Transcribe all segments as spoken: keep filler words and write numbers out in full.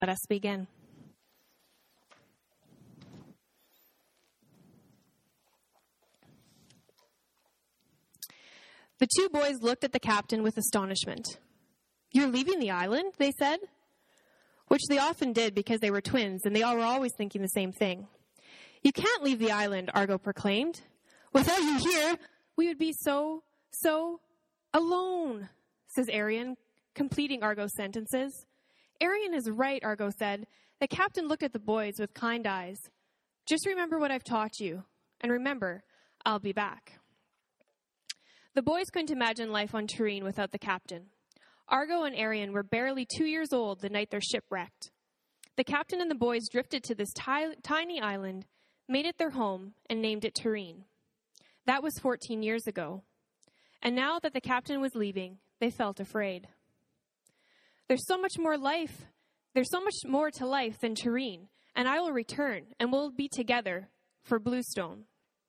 Let us begin. The two boys looked at the captain with astonishment. "You're leaving the island?" they said, which they often did because they were twins and they all were always thinking the same thing. "You can't leave the island," Argo proclaimed. "Without you here, we would be so, so alone," says Arion, completing Argo's sentences. "Arion is right," Argo said. The captain looked at the boys with kind eyes. "Just remember what I've taught you, and remember, I'll be back." The boys couldn't imagine life on Tureen without the captain. Argo and Arion were barely two years old the night their ship wrecked. The captain and the boys drifted to this ti- tiny island, made it their home, and named it Tureen. That was fourteen years ago. And now that the captain was leaving, they felt afraid. There's so much more life, there's so much more to life than Tureen, and I will return, and we'll be together for Bluestone.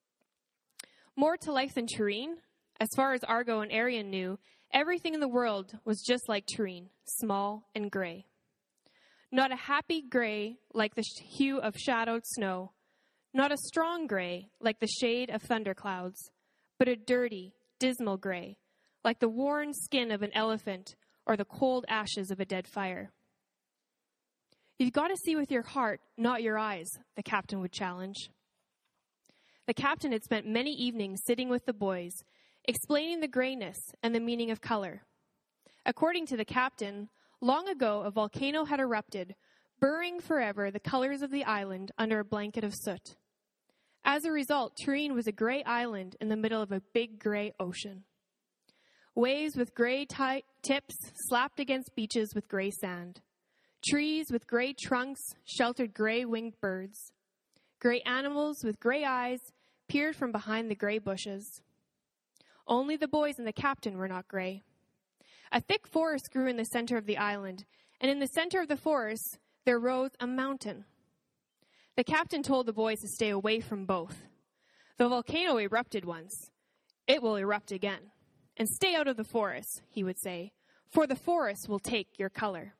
More to life than Tureen? As far as Argo and Arion knew, everything in the world was just like Tureen, small and gray. Not a happy gray like the hue of shadowed snow, not a strong gray like the shade of thunderclouds, but a dirty, dismal gray, like the worn skin of an elephant or the cold ashes of a dead fire. "You've got to see with your heart, not your eyes," the captain would challenge. The captain had spent many evenings sitting with the boys, explaining the grayness and the meaning of color. According to the captain, long ago a volcano had erupted, burying forever the colors of the island under a blanket of soot. As a result, Tureen was a gray island in the middle of a big gray ocean. Waves with gray t- tips slapped against beaches with gray sand. Trees with gray trunks sheltered gray-winged birds. Gray animals with gray eyes peered from behind the gray bushes. Only the boys and the captain were not gray. A thick forest grew in the center of the island, and in the center of the forest there rose a mountain. The captain told the boys to stay away from both. The volcano erupted once. It will erupt again. And stay out of the forest, he would say, for the forest will take your color.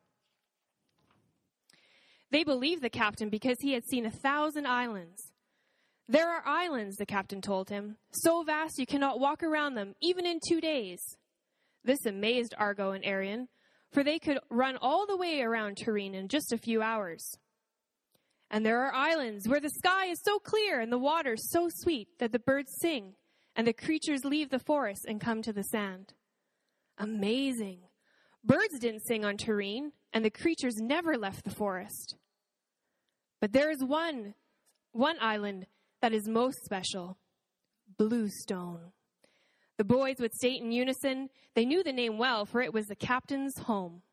They believed the captain because he had seen a thousand islands. "There are islands," the captain told him, "so vast you cannot walk around them, even in two days." This amazed Argo and Arion, for they could run all the way around Tureen in just a few hours. "And there are islands where the sky is so clear and the water so sweet that the birds sing, and the creatures leave the forest and come to the sand." Amazing! Birds didn't sing on Tureen, and the creatures never left the forest. But there is one, one island that is most special, Bluestone. The boys would state in unison. They knew the name well, for it was the captain's home.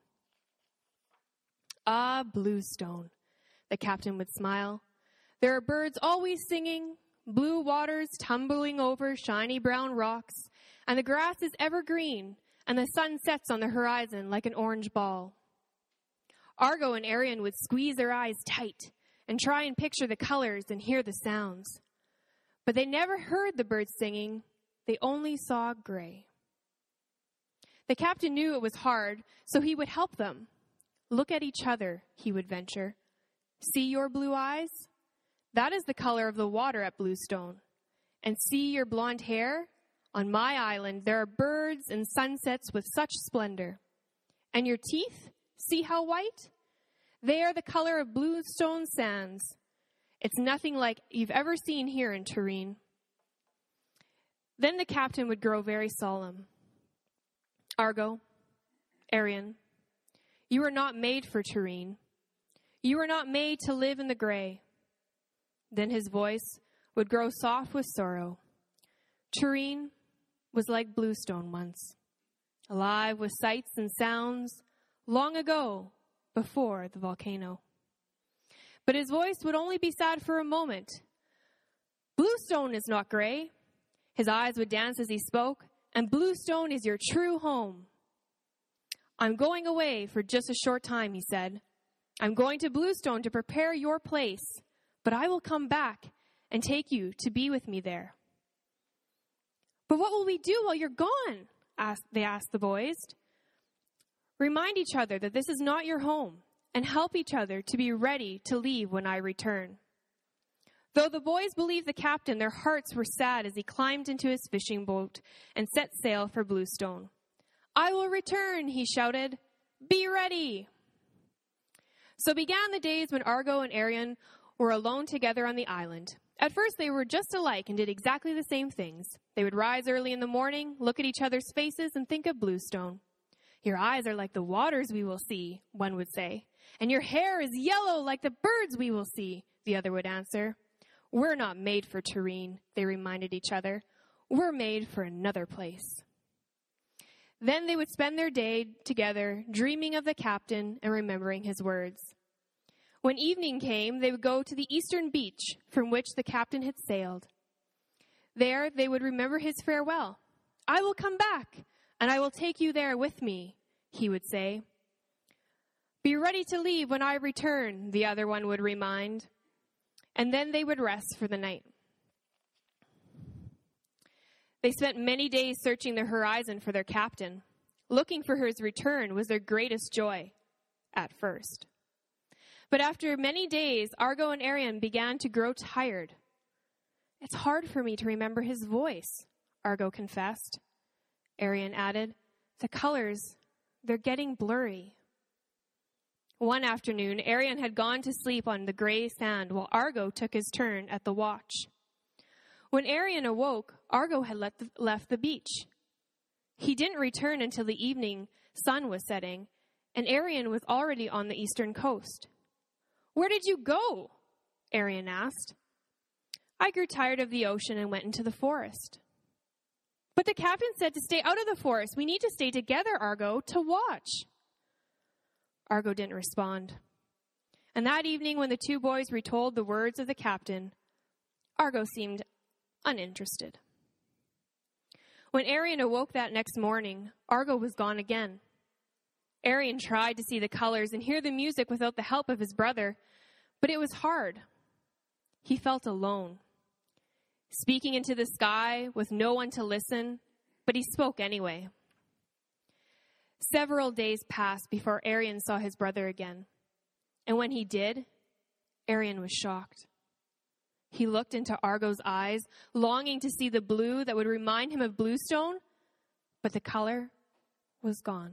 "Ah, Bluestone," the captain would smile. "There are birds always singing, blue waters tumbling over shiny brown rocks, and the grass is evergreen, and the sun sets on the horizon like an orange ball." Argo and Arion would squeeze their eyes tight and try and picture the colors and hear the sounds. But they never heard the birds singing. They only saw gray. The captain knew it was hard, so he would help them. "Look at each other," he would venture. "See your blue eyes? That is the color of the water at Bluestone. And see your blonde hair? On my island, there are birds and sunsets with such splendor. And your teeth? See how white? They are the color of Bluestone sands. It's nothing like you've ever seen here in Tureen." Then the captain would grow very solemn. "Argo, Arion, you are not made for Tureen. You are not made to live in the gray." Then his voice would grow soft with sorrow. "Tureen was like Bluestone once, alive with sights and sounds, long ago, before the volcano." But his voice would only be sad for a moment. "Bluestone is not gray." His eyes would dance as he spoke. "And Bluestone is your true home." "I'm going away for just a short time," he said. "I'm going to Bluestone to prepare your place, but I will come back and take you to be with me there." "But what will we do while you're gone?" asked, they asked the boys. "Remind each other that this is not your home, and help each other to be ready to leave when I return." Though the boys believed the captain, their hearts were sad as he climbed into his fishing boat and set sail for Bluestone. "I will return," he shouted. "Be ready." So began the days when Argo and Arion were alone together on the island. At first, they were just alike and did exactly the same things. They would rise early in the morning, look at each other's faces, and think of Bluestone. "Your eyes are like the waters we will see," one would say. "And your hair is yellow like the birds we will see," the other would answer. "We're not made for Tureen," they reminded each other. "We're made for another place." Then they would spend their day together, dreaming of the captain and remembering his words. When evening came, they would go to the eastern beach from which the captain had sailed. There they would remember his farewell. "I will come back, and I will take you there with me," he would say. "Be ready to leave when I return," the other one would remind. And then they would rest for the night. They spent many days searching the horizon for their captain. Looking for his return was their greatest joy at first. But after many days, Argo and Arion began to grow tired. "It's hard for me to remember his voice," Argo confessed. Arion added, "The colors, they're getting blurry." One afternoon, Arion had gone to sleep on the gray sand while Argo took his turn at the watch. When Arion awoke, Argo had let the, left the beach. He didn't return until the evening sun was setting, and Arion was already on the eastern coast. "Where did you go?" Arion asked. "I grew tired of the ocean and went into the forest." "But the captain said to stay out of the forest. We need to stay together, Argo, to watch." Argo didn't respond. And that evening, when the two boys retold the words of the captain, Argo seemed uninterested. When Arion awoke that next morning, Argo was gone again. Arion tried to see the colors and hear the music without the help of his brother, but it was hard. He felt alone, speaking into the sky with no one to listen, but he spoke anyway. Several days passed before Arion saw his brother again, and when he did, Arion was shocked. He looked into Argo's eyes, longing to see the blue that would remind him of Bluestone, but the color was gone.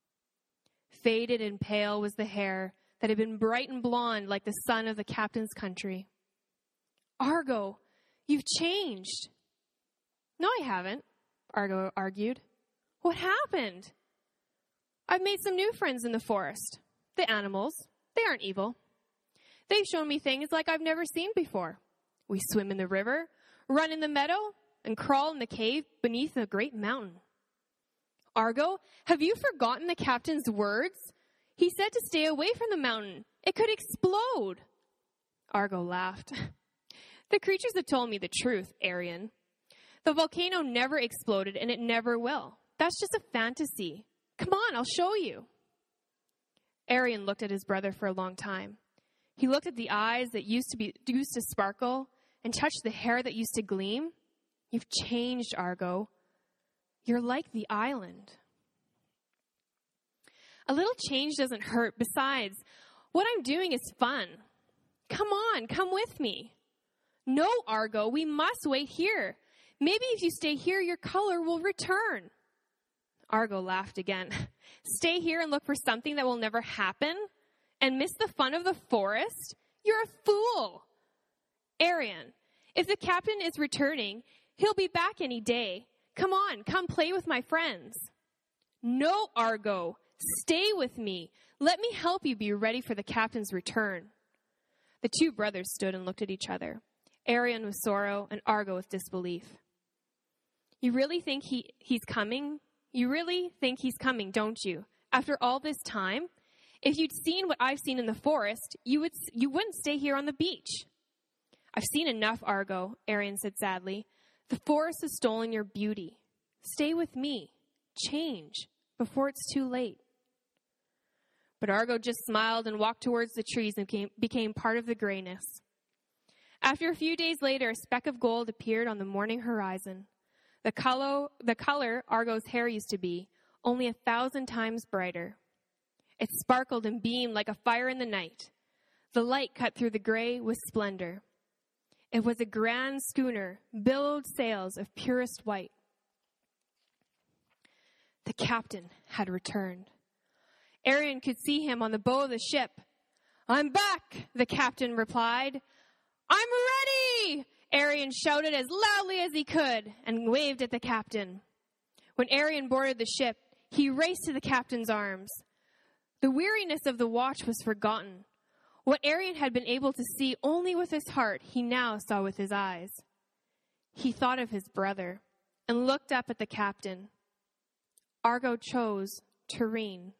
Faded and pale was the hair that had been bright and blonde like the sun of the captain's country. "Argo, you've changed." "No, I haven't," Argo argued. "What happened?" "I've made some new friends in the forest. The animals, they aren't evil. They've shown me things like I've never seen before. We swim in the river, run in the meadow, and crawl in the cave beneath a great mountain." "Argo, have you forgotten the captain's words? He said to stay away from the mountain. It could explode." Argo laughed. "The creatures have told me the truth, Arion. The volcano never exploded, and it never will. That's just a fantasy. Come on, I'll show you." Arion looked at his brother for a long time. He looked at the eyes that used to be used to sparkle and touched the hair that used to gleam. "You've changed, Argo. You're like the island." "A little change doesn't hurt. Besides, what I'm doing is fun. Come on, come with me." "No, Argo, we must wait here. Maybe if you stay here, your color will return." Argo laughed again. "Stay here and look for something that will never happen? And miss the fun of the forest? You're a fool." "Arion, if the captain is returning, he'll be back any day. Come on, come play with my friends." "No, Argo, stay with me. Let me help you be ready for the captain's return." The two brothers stood and looked at each other, Arion with sorrow and Argo with disbelief. "You really think he, he's coming? You really think he's coming, don't you? After all this time? If you'd seen what I've seen in the forest, you would you wouldn't stay here on the beach." "I've seen enough, Argo," Arion said sadly. "The forest has stolen your beauty. Stay with me. Change before it's too late." But Argo just smiled and walked towards the trees and became, became part of the grayness. After a few days later, a speck of gold appeared on the morning horizon. The color, the color Argo's hair used to be, only a thousand times brighter. It sparkled and beamed like a fire in the night. The light cut through the gray with splendor. It was a grand schooner, billowed sails of purest white. The captain had returned. Arion could see him on the bow of the ship. "I'm back," the captain replied. "I'm ready!" Arion shouted as loudly as he could and waved at the captain. When Arion boarded the ship, he raced to the captain's arms. The weariness of the watch was forgotten. What Arion had been able to see only with his heart, he now saw with his eyes. He thought of his brother and looked up at the captain. Argo chose Turenne.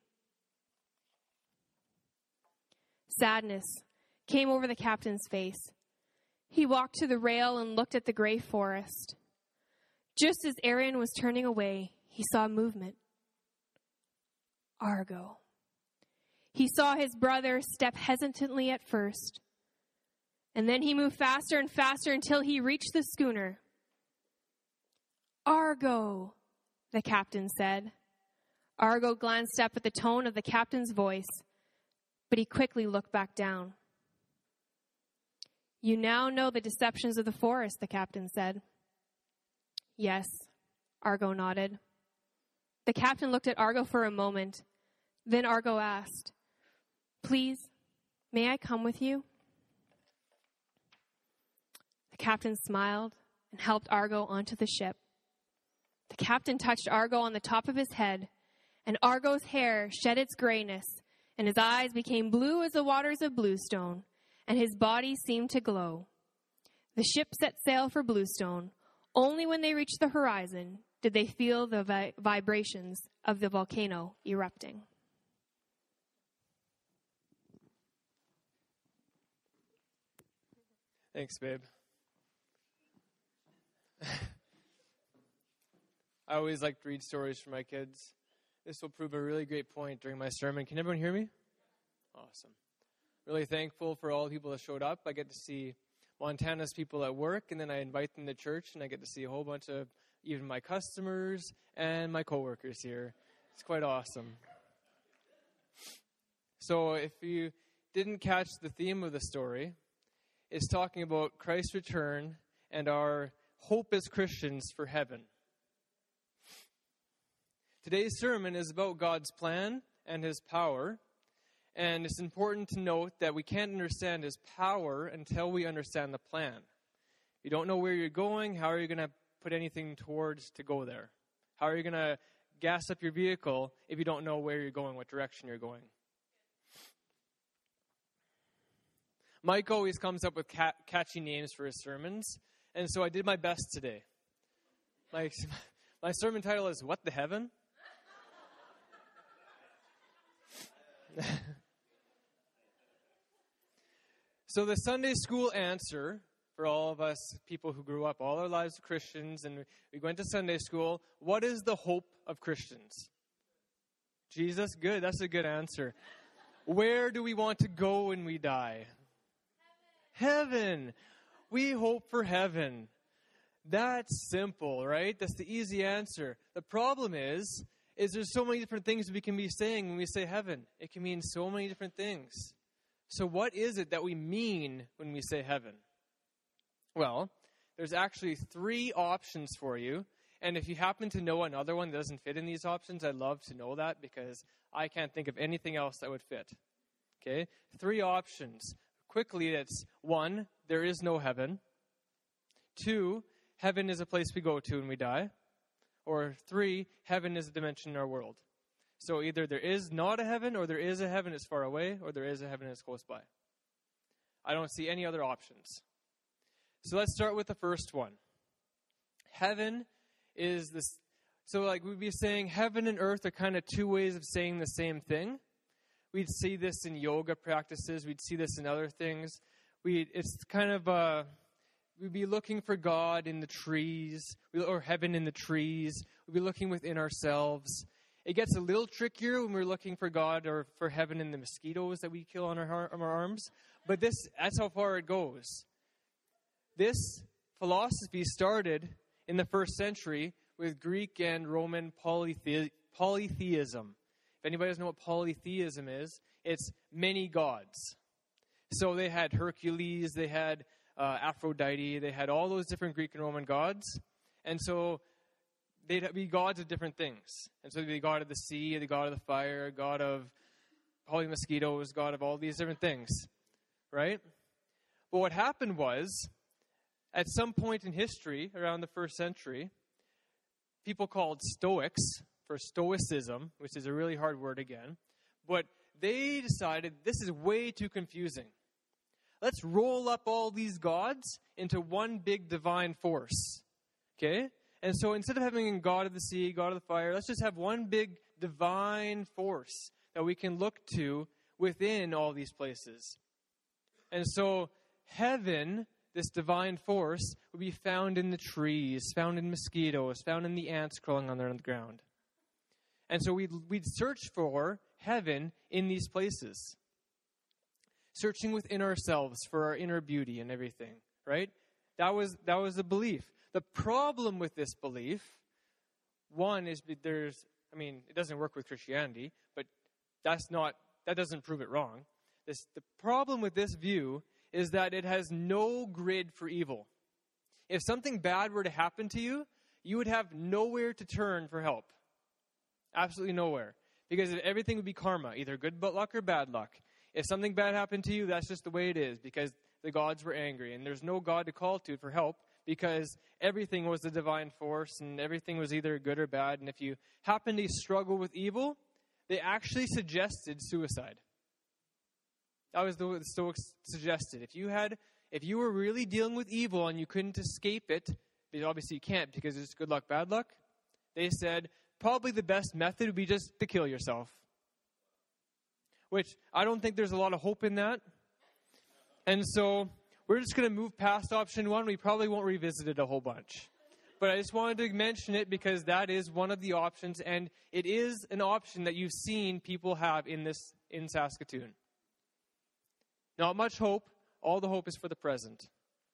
Sadness came over the captain's face. He walked to the rail and looked at the gray forest. Just as Arion was turning away, he saw movement. Argo. He saw his brother step hesitantly at first, and then he moved faster and faster until he reached the schooner. "Argo," the captain said. Argo glanced up at the tone of the captain's voice, but he quickly looked back down. "You now know the deceptions of the forest," the captain said. "Yes," Argo nodded. The captain looked at Argo for a moment. Then Argo asked, "Please, may I come with you?" The captain smiled and helped Argo onto the ship. The captain touched Argo on the top of his head, and Argo's hair shed its grayness, and his eyes became blue as the waters of Bluestone, and his body seemed to glow. The ship set sail for Bluestone. Only when they reached the horizon did they feel the vi- vibrations of the volcano erupting. Thanks, babe. I always like to read stories for my kids. This will prove a really great point during my sermon. Can everyone hear me? Awesome. Really thankful for all the people that showed up. I get to see Montana's people at work, and then I invite them to church, and I get to see a whole bunch of even my customers and my coworkers here. It's quite awesome. So if you didn't catch the theme of the story, it's talking about Christ's return and our hope as Christians for heaven. Today's sermon is about God's plan and His power. And it's important to note that we can't understand His power until we understand the plan. If you don't know where you're going, how are you going to put anything towards to go there? How are you going to gas up your vehicle if you don't know where you're going, what direction you're going? Mike always comes up with cat- catchy names for his sermons, and so I did my best today. My, my sermon title is, What the Heaven? So the Sunday school answer for all of us people who grew up all our lives Christians and we went to Sunday school, what is the hope of Christians? Jesus? Good, that's a good answer. Where do we want to go when we die? Heaven. Heaven. We hope for heaven. That's simple, right? That's the easy answer. The problem is, is there's so many different things we can be saying when we say heaven. It can mean so many different things. So what is it that we mean when we say heaven? Well, there's actually three options for you. And if you happen to know another one that doesn't fit in these options, I'd love to know that because I can't think of anything else that would fit. Okay? Three options. Quickly, it's one, there is no heaven. Two, heaven is a place we go to when we die. Or three, heaven is a dimension in our world. So either there is not a heaven, or there is a heaven that's far away, or there is a heaven that's close by. I don't see any other options. So let's start with the first one. Heaven is this. So like we'd be saying heaven and earth are kind of two ways of saying the same thing. We'd see this in yoga practices. We'd see this in other things. We It's kind of, uh, we'd be looking for God in the trees, or heaven in the trees. We'd be looking within ourselves. It gets a little trickier when we're looking for God or for heaven in the mosquitoes that we kill on our, on our arms. But this that's how far it goes. This philosophy started in the first century with Greek and Roman polythe- polytheism. If anybody doesn't know what polytheism is, it's many gods. So they had Hercules, they had uh, Aphrodite, they had all those different Greek and Roman gods. And so they'd be gods of different things. And so they'd be the god of the sea, the god of the fire, god of probably mosquitoes, god of all these different things, right? But what happened was, at some point in history, around the first century, people called Stoics, for Stoicism, which is a really hard word again, but they decided this is way too confusing. Let's roll up all these gods into one big divine force, okay? And so instead of having a god of the sea, god of the fire, let's just have one big divine force that we can look to within all these places. And so heaven, this divine force, would be found in the trees, found in mosquitoes, found in the ants crawling on the ground. And so we'd, we'd search for heaven in these places. Searching within ourselves for our inner beauty and everything, right? That was that was the belief. The problem with this belief, one, is there's, I mean, it doesn't work with Christianity, but that's not, that doesn't prove it wrong. This, the problem with this view is that it has no grid for evil. If something bad were to happen to you, you would have nowhere to turn for help. Absolutely nowhere. Because everything would be karma, either good luck or bad luck. If something bad happened to you, that's just the way it is, because the gods were angry. And there's no God to call to for help, because everything was the divine force, and everything was either good or bad. And if you happen to struggle with evil, they actually suggested suicide. That was the, the Stoics suggested. If you had, if you were really dealing with evil and you couldn't escape it, because obviously you can't because it's good luck, bad luck, they said probably the best method would be just to kill yourself. Which I don't think there's a lot of hope in that. And so we're just going to move past option one. We probably won't revisit it a whole bunch. But I just wanted to mention it because that is one of the options, and it is an option that you've seen people have in this in Saskatoon. Not much hope. All the hope is for the present.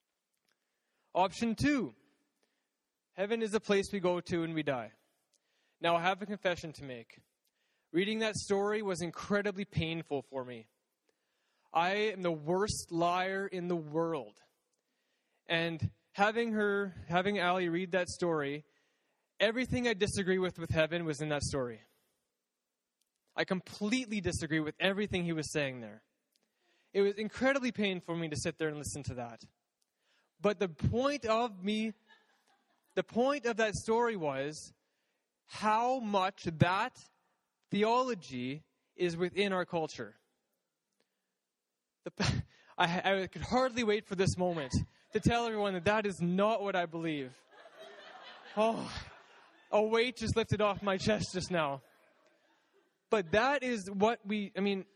Option two. Heaven is a place we go to when we die. Now, I have a confession to make. Reading that story was incredibly painful for me. I am the worst liar in the world. And having her, having Allie read that story, everything I disagree with with heaven was in that story. I completely disagree with everything he was saying there. It was incredibly painful for me to sit there and listen to that. But the point of me, the point of that story was how much that theology is within our culture. The, I, I could hardly wait for this moment to tell everyone that that is not what I believe. Oh, a weight just lifted off my chest just now. But that is what we, I mean,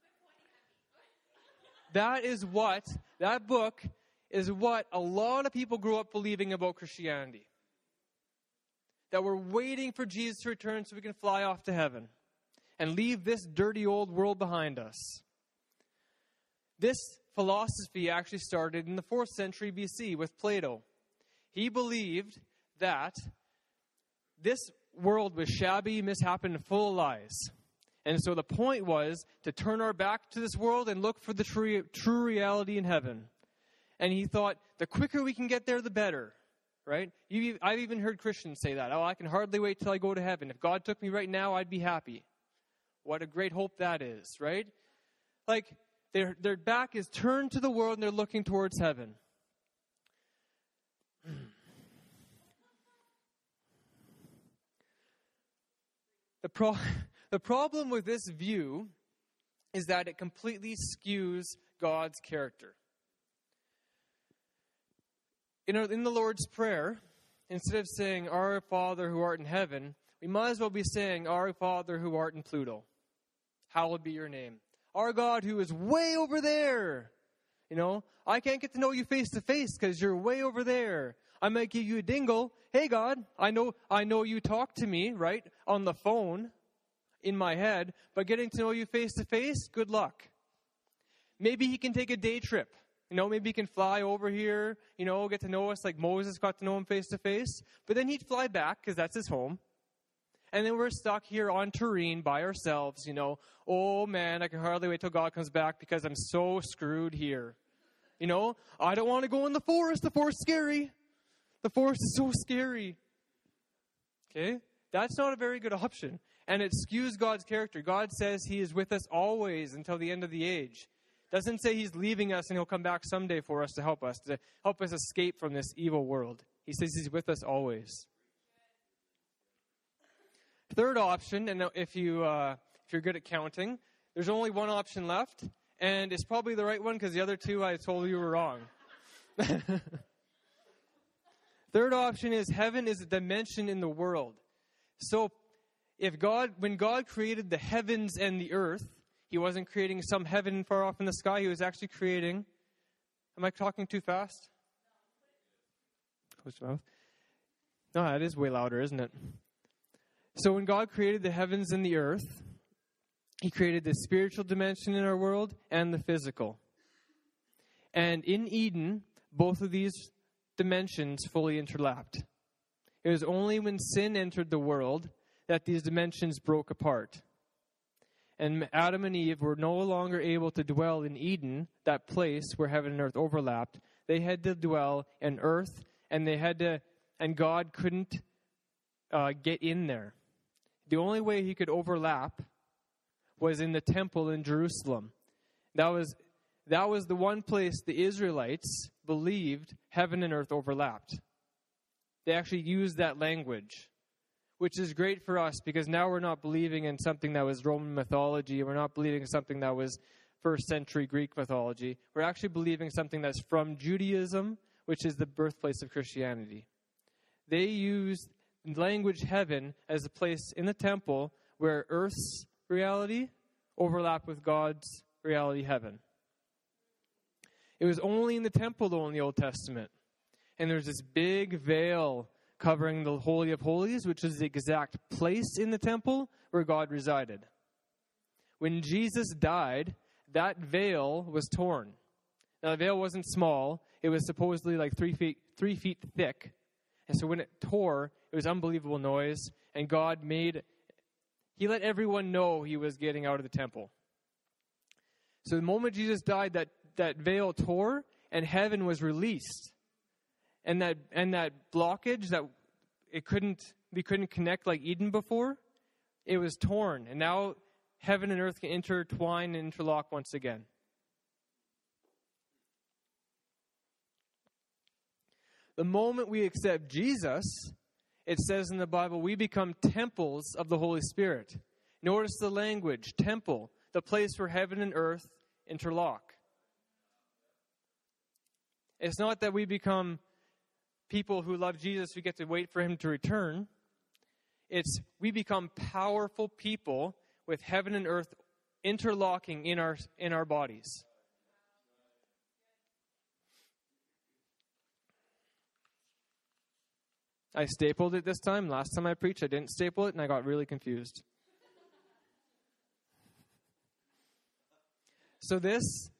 that is what, that book is what a lot of people grew up believing about Christianity. That we're waiting for Jesus to return so we can fly off to heaven and leave this dirty old world behind us. This philosophy actually started in the fourth century B C with Plato. He believed that this world was shabby, misshapen, and full of lies. And so the point was to turn our back to this world and look for the true, true reality in heaven. And he thought, the quicker we can get there, the better. Right? You, I've even heard Christians say that. Oh, I can hardly wait till I go to heaven. If God took me right now, I'd be happy. What a great hope that is, right? Like, their, their back is turned to the world and they're looking towards heaven. The, pro- the problem with this view is that it completely skews God's character. In, our, in the Lord's Prayer, instead of saying, Our Father who art in heaven, we might as well be saying, Our Father who art in Pluto. Hallowed be your name. Our God who is way over there. You know, I can't get to know you face to face because you're way over there. I might give you a dingle. Hey, God, I know I know you talk to me, right, on the phone in my head, but getting to know you face to face, good luck. Maybe he can take a day trip. You know, maybe he can fly over here, you know, get to know us like Moses got to know him face to face. But then he'd fly back because that's his home. And then we're stuck here on Turin by ourselves, you know. Oh, man, I can hardly wait till God comes back because I'm so screwed here. You know, I don't want to go in the forest. The forest's scary. The forest is so scary. Okay? That's not a very good option. And it skews God's character. God says he is with us always until the end of the age. Doesn't say he's leaving us and he'll come back someday for us to help us, to help us escape from this evil world. He says he's with us always. Third option, and if, you, uh, if you're good at counting, there's only one option left, and it's probably the right one because the other two I told you were wrong. Third option is heaven is a dimension in the world. So if God, when God created the heavens and the earth, he wasn't creating some heaven far off in the sky. He was actually creating, am I talking too fast? Close your mouth. No, that is way louder, isn't it? So when God created the heavens and the earth, he created the spiritual dimension in our world and the physical. And in Eden, both of these dimensions fully interlapped. It was only when sin entered the world that these dimensions broke apart. And Adam and Eve were no longer able to dwell in Eden, that place where heaven and earth overlapped. They had to dwell in earth, and they had to, and God couldn't uh, get in there. The only way he could overlap was in the temple in Jerusalem. That was that was the one place the Israelites believed heaven and earth overlapped. They actually used that language, which is great for us because now we're not believing in something that was Roman mythology. We're not believing in something that was first century Greek mythology. We're actually believing something that's from Judaism, which is the birthplace of Christianity. They used language heaven as a place in the temple where earth's reality overlapped with God's reality heaven. It was only in the temple, though, in the Old Testament. And there's this big veil covering the Holy of Holies, which is the exact place in the temple where God resided. When Jesus died, that veil was torn. Now, the veil wasn't small. It was supposedly like three feet, three feet thick. And so when it tore, it was unbelievable noise. And God made, he let everyone know he was getting out of the temple. So the moment Jesus died, that, that veil tore and heaven was released. And that and that blockage that it couldn't we couldn't connect like Eden before, it was torn. And now heaven and earth can intertwine and interlock once again. The moment we accept Jesus, it says in the Bible, we become temples of the Holy Spirit. Notice the language, temple, the place where heaven and earth interlock. It's not that we become people who love Jesus, we get to wait for him to return. It's we become powerful people with heaven and earth interlocking in our in our bodies. I stapled it this time. Last time I preached, I didn't staple it, and I got really confused. So this,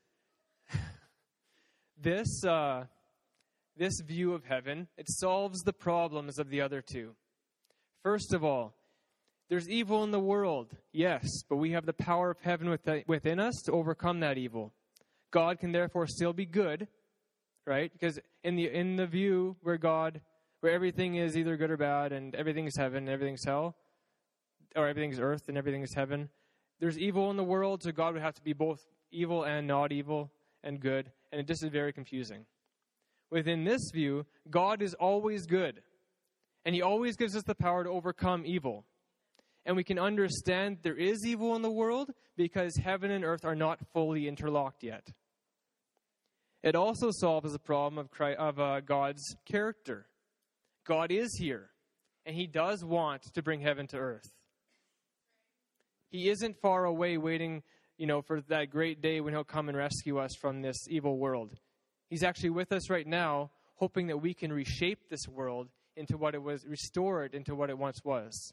this, uh, this view of heaven, it solves the problems of the other two. First of all, there's evil in the world, yes, but we have the power of heaven within us to overcome that evil. God can therefore still be good, right? Because in the in the view where God, where everything is either good or bad, and everything is heaven, and everything is hell, or everything is earth, and everything is heaven, there's evil in the world, so God would have to be both evil and not evil and good, and it just is very confusing. Within this view, God is always good, and he always gives us the power to overcome evil. And we can understand there is evil in the world because heaven and earth are not fully interlocked yet. It also solves the problem of, Christ, of uh, God's character. God is here, and he does want to bring heaven to earth. He isn't far away waiting, you know, for that great day when he'll come and rescue us from this evil world. He's actually with us right now, hoping that we can reshape this world into what it was, restore it into what it once was.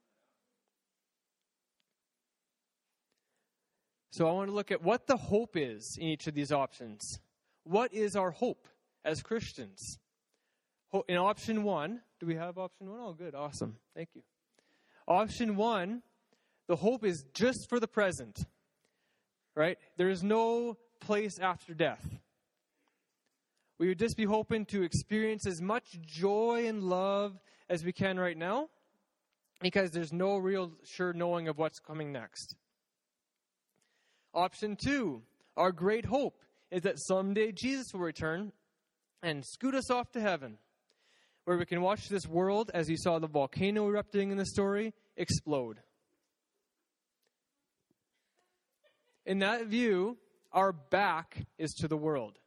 So I want to look at what the hope is in each of these options. What is our hope as Christians? In option one, do we have option one? Oh, good, awesome. Thank you. Option one, the hope is just for the present, right? There is no place after death. We would just be hoping to experience as much joy and love as we can right now, because there's no real sure knowing of what's coming next. Option two, our great hope is that someday Jesus will return and scoot us off to heaven, where we can watch this world, as you saw the volcano erupting in the story, explode. In that view, our back is to the world.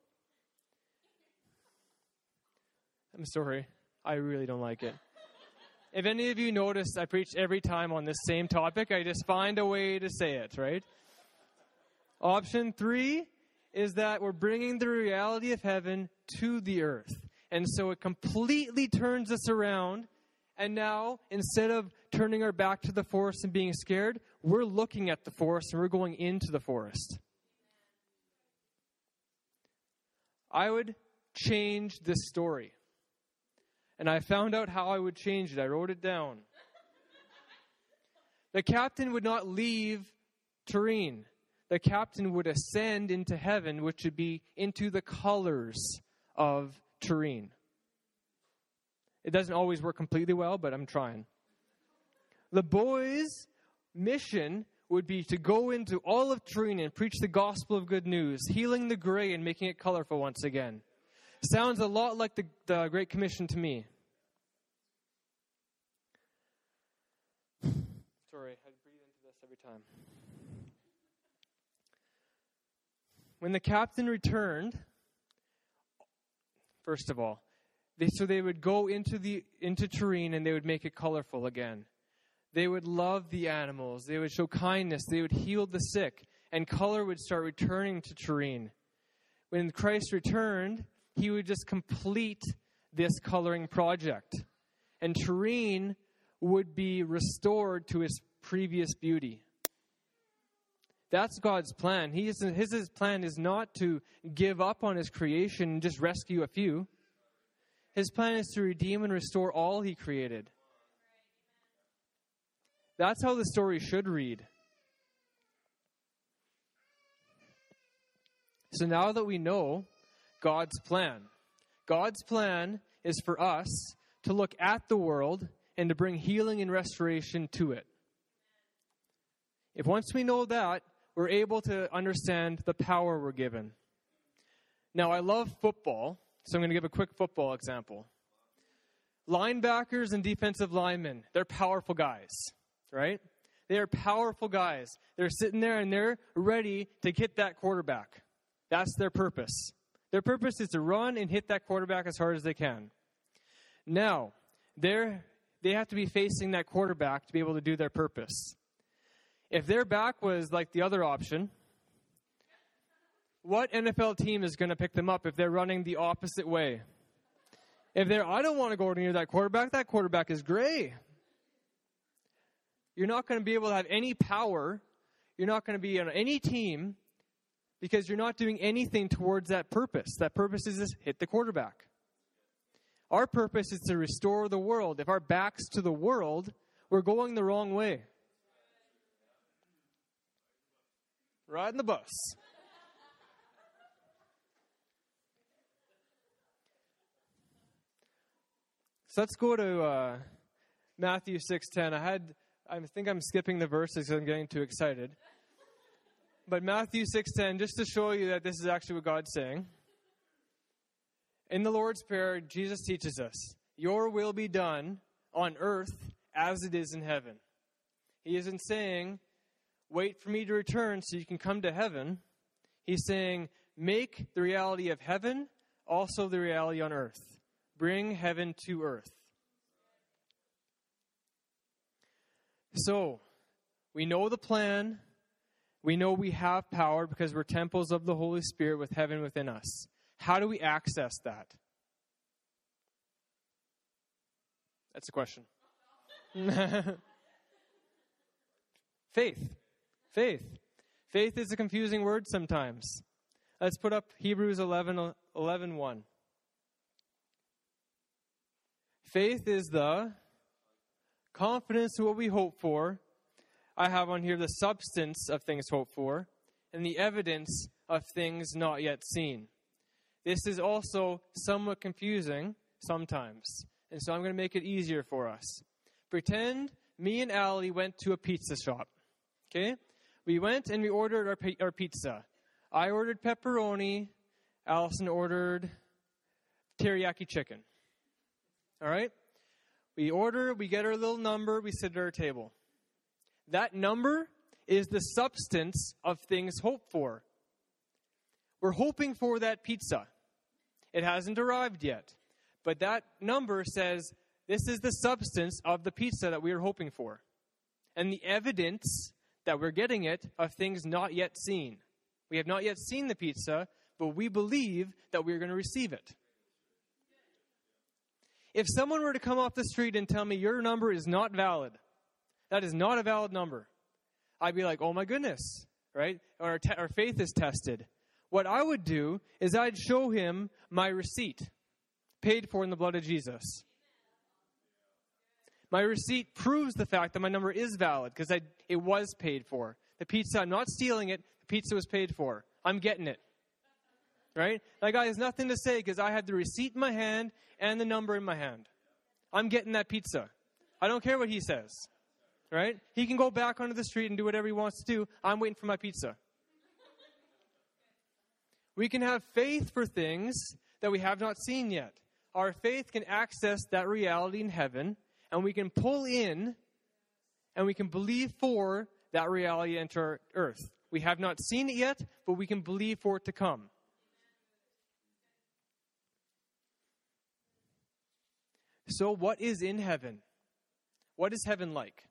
I'm sorry, I really don't like it. If any of you notice, I preach every time on this same topic. I just find a way to say it, right? Option three is that we're bringing the reality of heaven to the earth. And so it completely turns us around. And now, instead of turning our back to the forest and being scared, we're looking at the forest and we're going into the forest. I would change this story. And I found out how I would change it. I wrote it down. The captain would not leave Turin. The captain would ascend into heaven, which would be into the colors of Turin. It doesn't always work completely well, but I'm trying. The boys' mission would be to go into all of Turin and preach the gospel of good news, healing the gray and making it colorful once again. Sounds a lot like the, the Great Commission to me. Sorry, I breathe into this every time. When the captain returned, first of all, they, so they would go into the into Turin and they would make it colorful again. They would love the animals. They would show kindness. They would heal the sick. And color would start returning to Turin. When Christ returned, he would just complete this coloring project. And Turin would be restored to its previous beauty. That's God's plan. He is, his, his plan is not to give up on his creation and just rescue a few. His plan is to redeem and restore all he created. That's how the story should read. So now that we know God's plan, God's plan is for us to look at the world and to bring healing and restoration to it. If once we know that, we're able to understand the power we're given. Now, I love football, so I'm going to give a quick football example. Linebackers and defensive linemen, they're powerful guys, right? They are powerful guys. They're sitting there and they're ready to hit that quarterback. That's their purpose. Their purpose is to run and hit that quarterback as hard as they can. Now, they're, they have to be facing that quarterback to be able to do their purpose. If their back was like the other option, what N F L team is going to pick them up if they're running the opposite way? If they're, I don't want to go near that quarterback, that quarterback is gray. You're not going to be able to have any power. You're not going to be on any team because you're not doing anything towards that purpose. That purpose is just hit the quarterback. Our purpose is to restore the world. If our back's to the world, we're going the wrong way. Riding the bus. So let's go to uh, Matthew six ten. I had, I think I'm skipping the verses because I'm getting too excited. But Matthew six ten, just to show you that this is actually what God's saying. In the Lord's Prayer, Jesus teaches us, your will be done on earth as it is in heaven. He isn't saying, wait for me to return so you can come to heaven. He's saying, make the reality of heaven also the reality on earth. Bring heaven to earth. So, we know the plan. We know we have power because we're temples of the Holy Spirit with heaven within us. How do we access that? That's a question. Faith. Faith. Faith is a confusing word sometimes. Let's put up Hebrews eleven, eleven one. Faith is the Confidence in what we hope for. I have on here the substance of things hoped for and the evidence of things not yet seen. This is also somewhat confusing sometimes, and so I'm going to make it easier for us. Pretend me and Allie went to a pizza shop, okay? We went and we ordered our, our pizza. I ordered pepperoni. Allison ordered teriyaki chicken. All right? We order, we get our little number, we sit at our table. That number is the substance of things hoped for. We're hoping for that pizza. It hasn't arrived yet. But that number says, this is the substance of the pizza that we are hoping for. And the evidence that we're getting it of things not yet seen. We have not yet seen the pizza, but we believe that we're going to receive it. If someone were to come off the street and tell me your number is not valid, that is not a valid number, I'd be like, oh my goodness, right? Our, te- our faith is tested. What I would do is I'd show him my receipt, paid for in the blood of Jesus. My receipt proves the fact that my number is valid because I it was paid for. The pizza, I'm not stealing it. The pizza was paid for. I'm getting it. Right? That guy has nothing to say because I have the receipt in my hand and the number in my hand. I'm getting that pizza. I don't care what he says. Right? He can go back onto the street and do whatever he wants to do. I'm waiting for my pizza. We can have faith for things that we have not seen yet. Our faith can access that reality in heaven, and we can pull in and we can believe for that reality enter earth. We have not seen it yet, but we can believe for it to come. So what is in heaven? What is heaven like?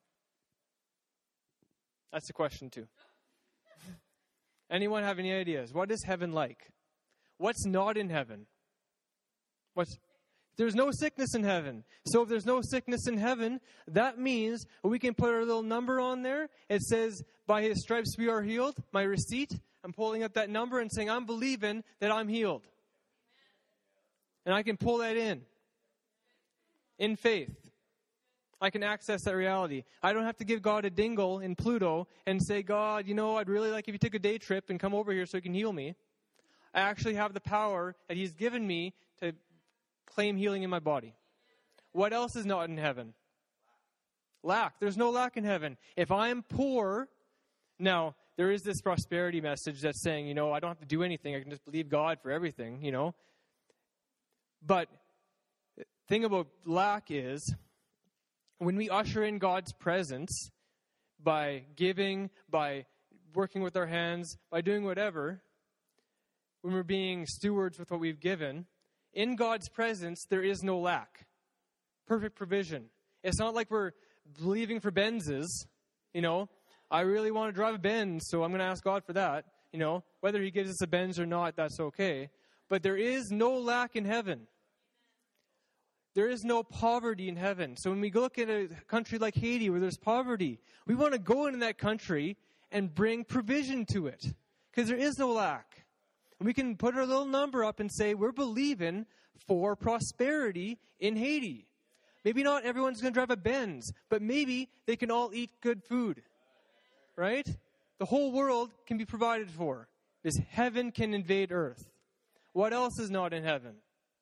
That's the question too. Anyone have any ideas? What is heaven like? What's not in heaven? What's There's no sickness in heaven. So if there's no sickness in heaven, that means we can put our little number on there. It says, by his stripes we are healed. My receipt, I'm pulling up that number and saying, I'm believing that I'm healed. And I can pull that in. In faith. I can access that reality. I don't have to give God a dingle in Pluto and say, God, you know, I'd really like if you took a day trip and come over here so you can heal me. I actually have the power that he's given me to claim healing in my body. What else is not in heaven? Lack. There's no lack in heaven. If I am poor, now, there is this prosperity message that's saying, you know, I don't have to do anything. I can just believe God for everything, you know. But the thing about lack is, when we usher in God's presence by giving, by working with our hands, by doing whatever, when we're being stewards with what we've given, in God's presence, there is no lack. Perfect provision. It's not like we're believing for Benzes, you know. I really want to drive a Benz, so I'm going to ask God for that. You know, whether he gives us a Benz or not, that's okay. But there is no lack in heaven. There is no poverty in heaven. So when we look at a country like Haiti where there's poverty, we want to go into that country and bring provision to it because there is no lack. And we can put our little number up and say, we're believing for prosperity in Haiti. Maybe not everyone's going to drive a Benz, but maybe they can all eat good food. Right? The whole world can be provided for. This heaven can invade earth. What else is not in heaven?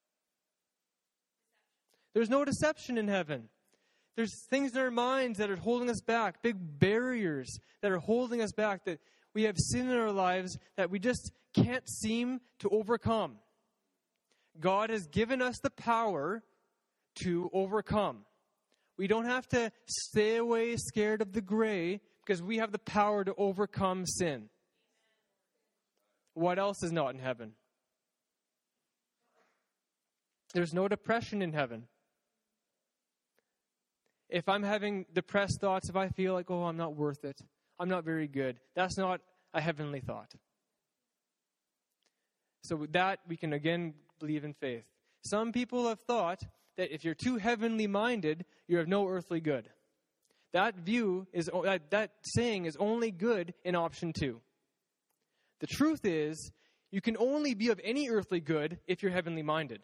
There's no deception in heaven. There's things in our minds that are holding us back, big barriers that are holding us back, that we have sin in our lives that we just can't seem to overcome. God has given us the power to overcome. We don't have to stay away scared of the gray because we have the power to overcome sin. What else is not in heaven? There's no depression in heaven. If I'm having depressed thoughts, if I feel like, oh, I'm not worth it, I'm not very good, that's not a heavenly thought. So with that, we can again believe in faith. Some people have thought that if you're too heavenly minded, you're of no earthly good. That view is that, that saying is only good in option two. The truth is, you can only be of any earthly good if you're heavenly minded.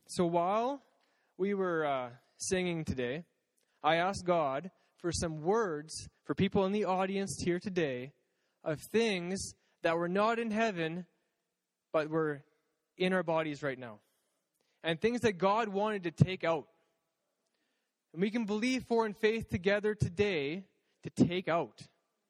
So while we were uh, singing today, I asked God for some words for people in the audience here today of things that were not in heaven, but were in our bodies right now. And things that God wanted to take out. And we can believe for in faith together today to take out.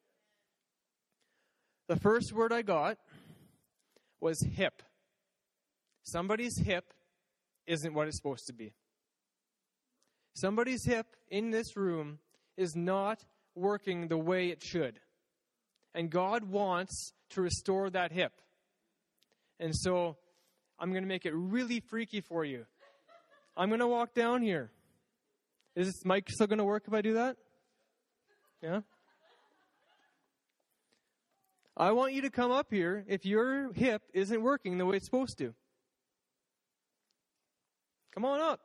The first word I got was hip. Somebody's hip isn't what it's supposed to be. Somebody's hip in this room is not working the way it should. And God wants to restore that hip. And so I'm going to make it really freaky for you. I'm going to walk down here. Is this mic still going to work if I do that? Yeah? I want you to come up here if your hip isn't working the way it's supposed to. Come on up.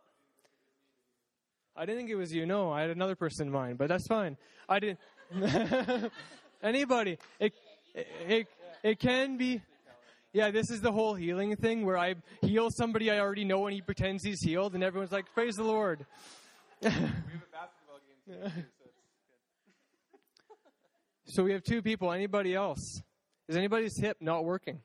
I didn't think it was you. No, I had another person in mind, but that's fine. I didn't. Anybody. It, it, it, it can be. Yeah, this is the whole healing thing where I heal somebody I already know and he pretends he's healed and everyone's like, praise the Lord. We have a basketball game today, too, so it's good. So we have two people. Anybody else? Is anybody's hip not working?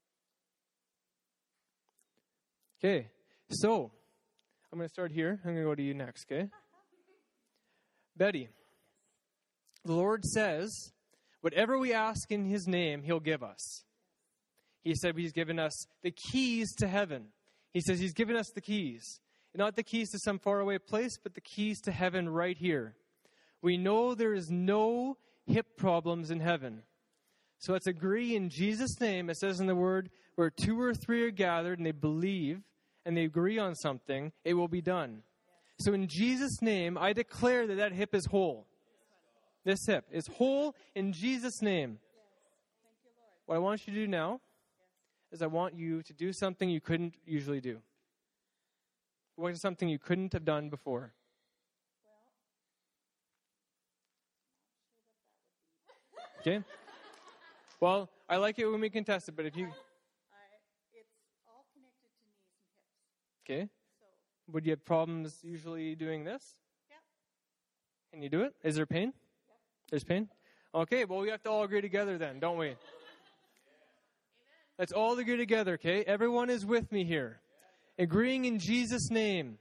Okay, so I'm going to start here. I'm going to go to you next, okay? Betty, the Lord says, whatever we ask in his name, he'll give us. He said he's given us the keys to heaven. He says he's given us the keys. Not the keys to some faraway place, but the keys to heaven right here. We know there is no hip problems in heaven. So let's agree in Jesus' name. It says in the word, where two or three are gathered and they believe and they agree on something, it will be done. So in Jesus' name, I declare that that hip is whole. This hip is whole in Jesus' name. What I want you to do now is I want you to do something you couldn't usually do. What is something you couldn't have done before? Okay. Well, I like it when we can test it, but if you... I, it's all connected to knees and hips. Okay. So. Would you have problems usually doing this? Yep. Can you do it? Is there pain? Yep. There's pain? Okay, well, we have to all agree together then, don't we? Yeah. Let's all agree together, okay? Everyone is with me here. Yeah. Agreeing in Jesus' name.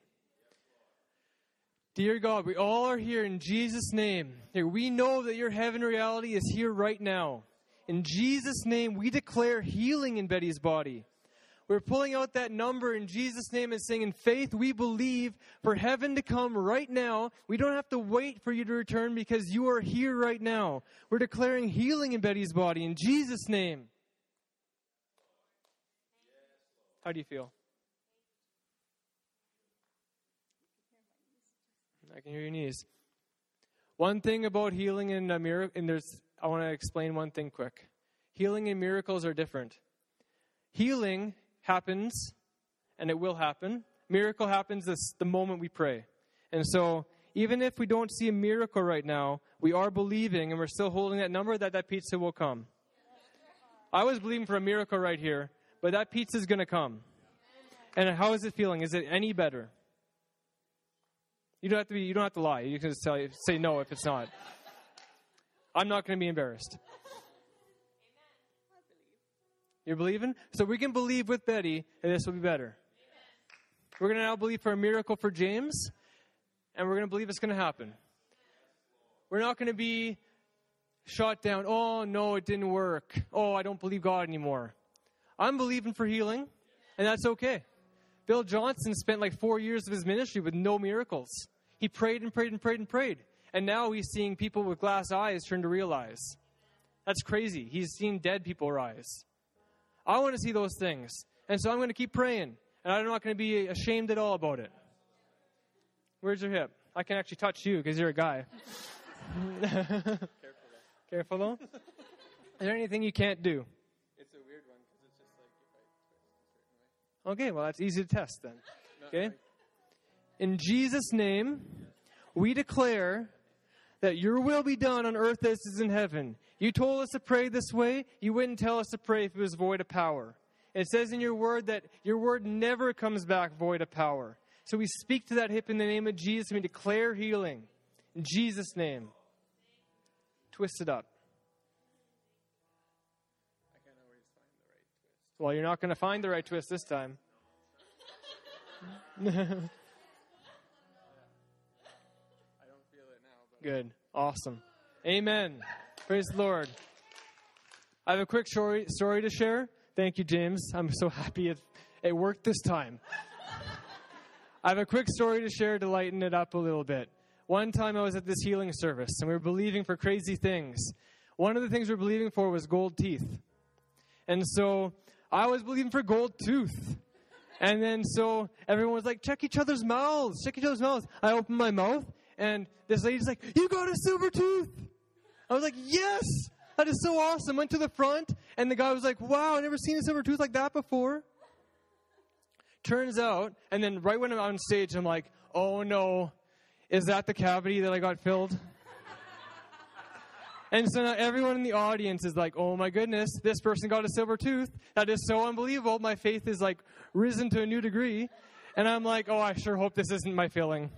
Dear God, we all are here in Jesus' name. Here, we know that your heaven reality is here right now. In Jesus' name, we declare healing in Betty's body. We're pulling out that number in Jesus' name and saying, in faith, we believe for heaven to come right now. We don't have to wait for you to return because you are here right now. We're declaring healing in Betty's body in Jesus' name. How do you feel? I can hear your knees. One thing about healing and a miracle, and there's, I want to explain one thing quick. Healing and miracles are different. Healing happens, and it will happen. Miracle happens this, the moment we pray. And so, even if we don't see a miracle right now, we are believing, and we're still holding that number that that pizza will come. I was believing for a miracle right here, but that pizza is going to come. And how is it feeling? Is it any better? You don't have to be. You don't have to lie. You can just tell, say no if it's not. I'm not going to be embarrassed. You're believing? So we can believe with Betty that this will be better. We're going to now believe for a miracle for James, and we're going to believe it's going to happen. We're not going to be shot down. Oh, no, it didn't work. Oh, I don't believe God anymore. I'm believing for healing, and that's okay. Bill Johnson spent like four years of his ministry with no miracles. He prayed and prayed and prayed and prayed. And now he's seeing people with glass eyes turn to realize. That's crazy. He's seen dead people rise. I want to see those things. And so I'm going to keep praying. And I'm not going to be ashamed at all about it. Where's your hip? I can actually touch you because you're a guy. Careful though. Careful though? Is there anything you can't do? It's a weird one because it's just like if I twist a certain way. Okay, well, that's easy to test then. No, Okay? like, In Jesus' name, we declare that your will be done on earth as it is in heaven. You told us to pray this way. You wouldn't tell us to pray if it was void of power. It says in your word that your word never comes back void of power. So we speak to that hip in the name of Jesus, and we declare healing. In Jesus' name. Twist it up. I can't always find the right twist. Well, you're not going to find the right twist this time. I don't feel it now. But Good. Awesome. Amen. Praise the Lord. I have a quick story, story to share. Thank you, James. I'm so happy it, it worked this time. I have a quick story to share to lighten it up a little bit. One time I was at this healing service, and we were believing for crazy things. One of the things we were believing for was gold teeth. And so I was believing for gold tooth. And then so everyone was like, check each other's mouths, check each other's mouths. I opened my mouth, and this lady's like, you got a silver tooth. I was like, yes, that is so awesome. Went to the front, and the guy was like, wow, I've never seen a silver tooth like that before. Turns out, and then right when I'm on stage, I'm like, oh no, is that the cavity that I got filled? And so now everyone in the audience is like, oh my goodness, this person got a silver tooth. That is so unbelievable. My faith is like risen to a new degree. And I'm like, oh, I sure hope this isn't my filling.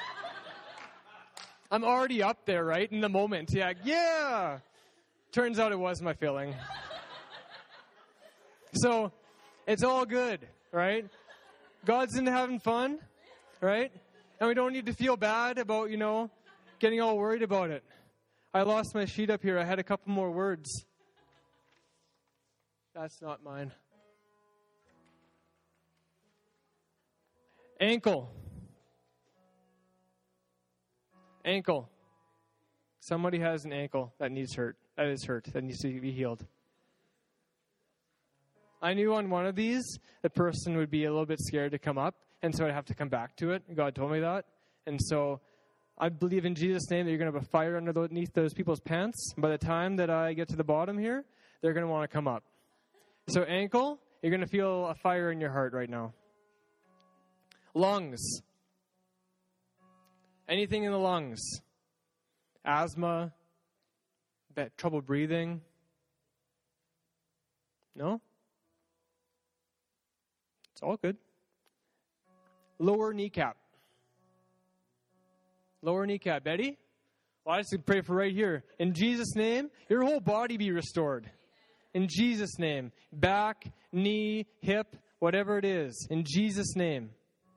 I'm already up there, right? In the moment. Yeah, yeah. Turns out it was my filling. So it's all good, right? God's into having fun, right? And we don't need to feel bad about, you know, getting all worried about it. I lost my sheet up here. I had a couple more words. That's not mine. Ankle. Ankle. Somebody has an ankle that needs hurt. That is hurt. That needs to be healed. I knew on one of these, the person would be a little bit scared to come up, and so I'd have to come back to it. God told me that. And so I believe in Jesus' name that you're going to have a fire underneath those people's pants. By the time that I get to the bottom here, they're going to want to come up. So ankle, you're going to feel a fire in your heart right now. Lungs. Anything in the lungs. Asthma. Trouble breathing. No? It's all good. Lower kneecap. Lower kneecap. Betty? Well, I just pray for right here. In Jesus' name, your whole body be restored. In Jesus' name. Back, knee, hip, whatever it is. In Jesus' name.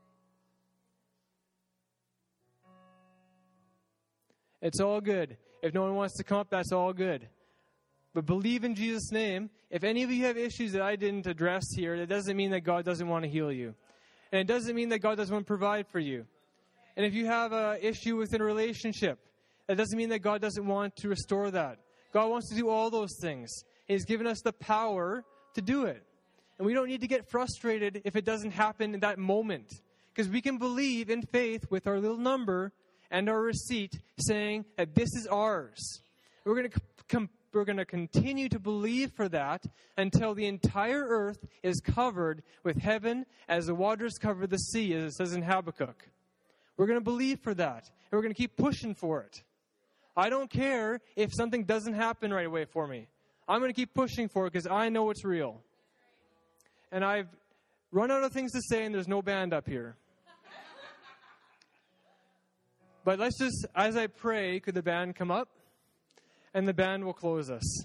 It's all good. If no one wants to come up, that's all good. But believe in Jesus' name. If any of you have issues that I didn't address here, that doesn't mean that God doesn't want to heal you. And it doesn't mean that God doesn't want to provide for you. And if you have an issue within a relationship, that doesn't mean that God doesn't want to restore that. God wants to do all those things. He's given us the power to do it. And we don't need to get frustrated if it doesn't happen in that moment. Because we can believe in faith with our little number and our receipt saying that this is ours. We're going to com- we're going to continue to believe for that until the entire earth is covered with heaven as the waters cover the sea, as it says in Habakkuk. We're going to believe for that. And we're going to keep pushing for it. I don't care if something doesn't happen right away for me. I'm going to keep pushing for it because I know it's real. And I've run out of things to say, and there's no band up here. But let's just, as I pray, could the band come up? And the band will close us.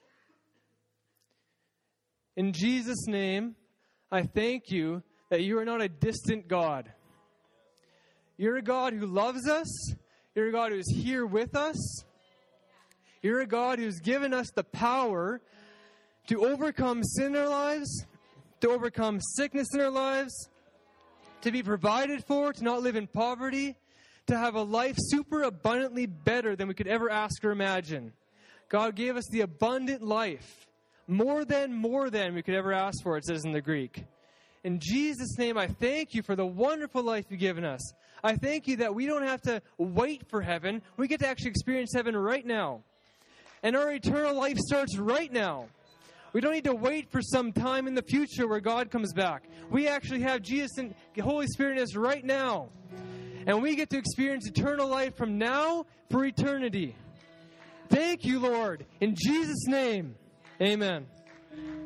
In Jesus' name, I thank you that you are not a distant God. You're a God who loves us. You're a God who's here with us. You're a God who's given us the power to overcome sin in our lives, to overcome sickness in our lives, to be provided for, to not live in poverty, to have a life super abundantly better than we could ever ask or imagine. God gave us the abundant life, more than, more than we could ever ask for, it says in the Greek. In Jesus' name, I thank you for the wonderful life you've given us. I thank you that we don't have to wait for heaven. We get to actually experience heaven right now. And our eternal life starts right now. We don't need to wait for some time in the future where God comes back. We actually have Jesus and the Holy Spirit in us right now. And we get to experience eternal life from now for eternity. Thank you, Lord. In Jesus' name, amen.